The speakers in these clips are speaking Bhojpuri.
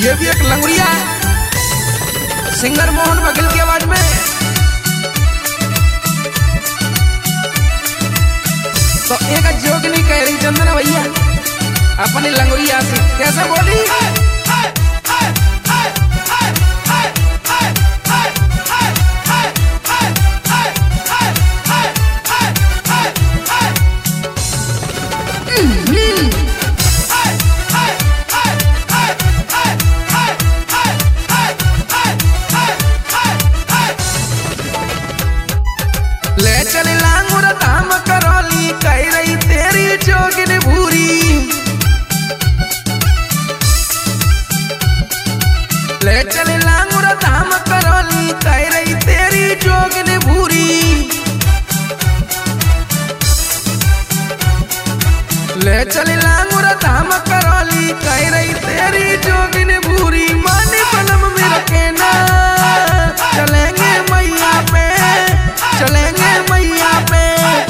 ये भी एक लंगुरिया सिंगर मोहन बघेल की आवाज में। तो एक जोगनी कह रही चंदना भैया अपनी लंगुरिया से कैसे बोली। ले चली लांगुर धाम करौली कह रही तेरी जोगिन भूरी। ले चली लांगुर धाम करौली कह रही तेरी जोगिन भूरी। ले चली लांगुर धाम करौली कह रही तेरी जोगिन भूरी। मानी पलम में रखे ना चलेंगे मैया पे, चलेंगे मैया पे।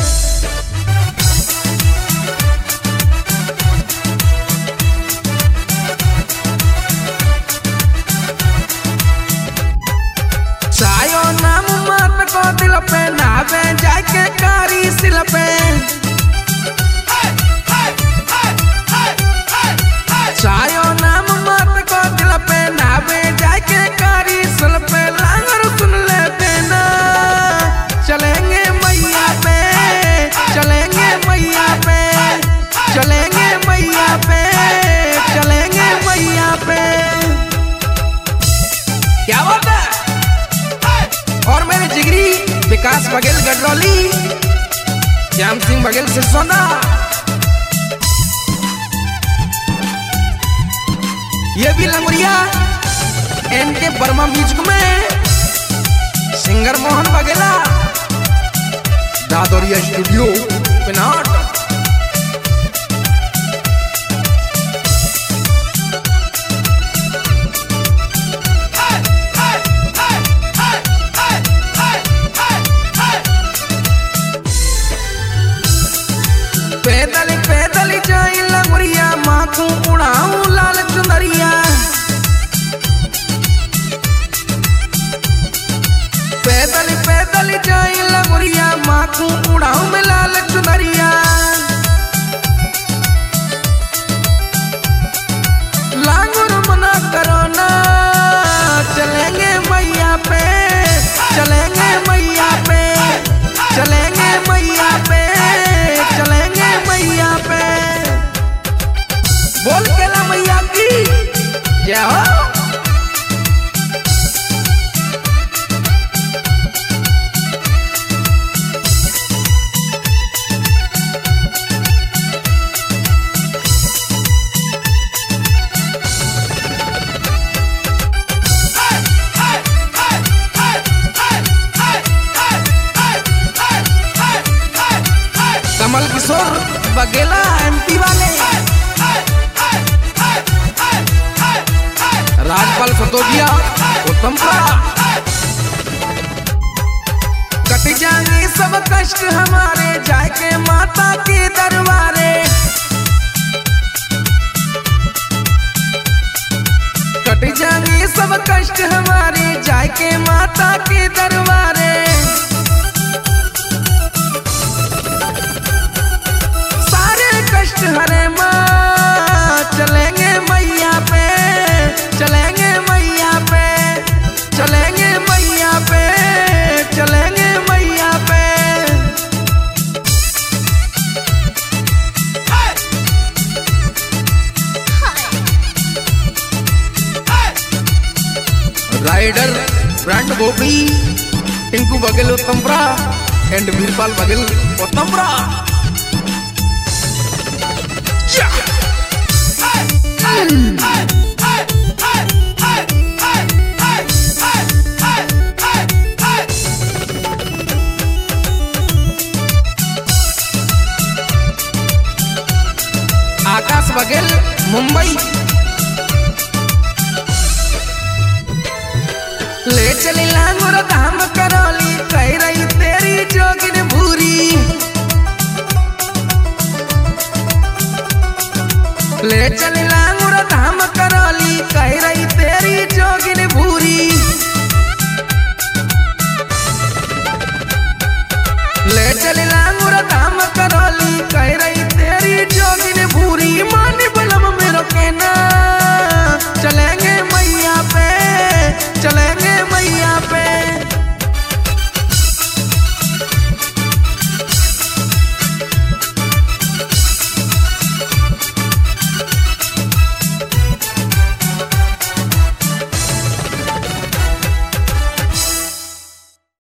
चायो नाम मत को दिल पे नावे जाके कारी सिल पे। चायो नाम मत को दिल पे नावे जाके कारी सिल पे। लांगर सुन लेते ना चलेंगे मैया पे, चलेंगे मैया पे, चलेंगे मैया पे, चलेंगे मैया पे। क्या बात है। और मेरे जिगरी विकास बघेल गडरौली, श्याम सिंह बघेल सिरसौदा, ये भी लंगुरिया एनके वर्मा म्यूजिक में सिंगर मोहन बघेला, दादोरिया स्टूडियो पिनाट। पैदल पैदल जाई लंगुरिया माखू उड़ाऊं लाल चुनरिया। पैदल पैदल जाई लंगुरिया माखू उड़ाऊं में लाल चुनरिया। लांगुर मना करो ना चलेंगे मैया पे, चलेंगे मैया पे, चलेंगे मैया पे, चलेंगे मैया पे। बोल के ला मैया की जय हो। कमल किशोर बघेला एमपी वाले, राजपाल सतोदिया उत्तमपुरा। कट जाएंगे सब कष्ट हमारे जाके माता के दरबारे। कट जाएंगे सब कष्ट हमारे जाके माता के दरबारे। कष्ट हरे माँ चलेंगे मैया पे, चलेंगे मैया पे, चलेंगे मैया पे, चलेंगे मैया पे। Rider brand Bobby Tinku Baghel Uttampura and Veerpal Baghel Uttampura. Akash Baghel Mumbai. ले चली लांगुर धाम करौली कह रही तेरी जोगिन भूरी। ले चली लांगुर धाम करौली कह रही तेरी जोगी